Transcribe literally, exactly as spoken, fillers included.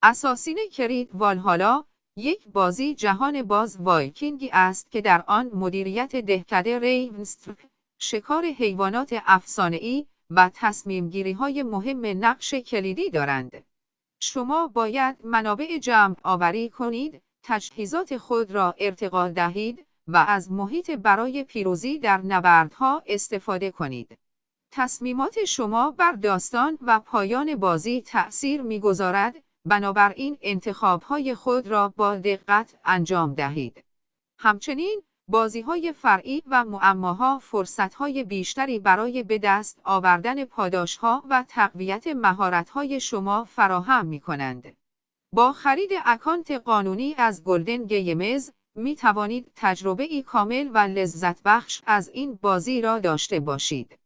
اساسین کرید والهالا یک بازی جهان باز وایکینگی است که در آن مدیریت دهکده ریونسترک، شکار حیوانات افسانه‌ای و تصمیم‌گیری‌های مهم نقش کلیدی دارند. شما باید منابع جمع آوری کنید، تجهیزات خود را ارتقا دهید و از محیط برای پیروزی در نبردها استفاده کنید. تصمیمات شما بر داستان و پایان بازی تأثیر می‌گذارد، بنابراین انتخاب‌های خود را با دقت انجام دهید. همچنین بازی‌های فرعی و معماها فرصت‌های بیشتری برای به دست آوردن پاداش‌ها و تقویت مهارت‌های شما فراهم می‌کنند. با خرید اکانت قانونی از گلدن گیمز می توانید تجربه‌ای کامل و لذت بخش از این بازی را داشته باشید.